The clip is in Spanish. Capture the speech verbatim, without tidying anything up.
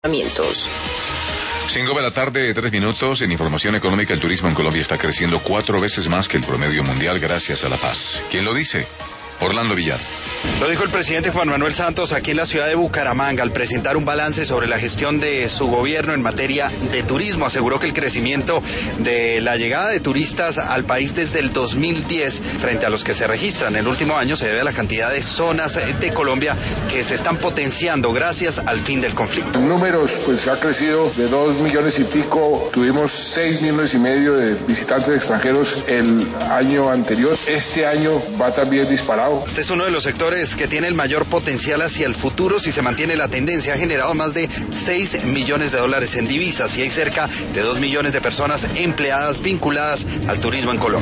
Cinco de la tarde, tres minutos. En información económica, el turismo en Colombia está creciendo cuatro veces más que el promedio mundial gracias a la paz. ¿Quién lo dice? Orlando Villar. Lo dijo el presidente Juan Manuel Santos aquí en la ciudad de Bucaramanga al presentar un balance sobre la gestión de su gobierno en materia de turismo. Aseguró que el crecimiento de la llegada de turistas al país desde el dos mil diez frente a los que se registran en el último año se debe a la cantidad de zonas de Colombia que se están potenciando gracias al fin del conflicto. En números, pues ha crecido de dos millones y pico, tuvimos seis millones y medio de visitantes extranjeros el año anterior. Este año va también disparado. Este es uno de los sectores que tiene el mayor potencial hacia el futuro. Si se mantiene la tendencia, ha generado más de seis millones de dólares en divisas y hay cerca de dos millones de personas empleadas vinculadas al turismo en Colombia.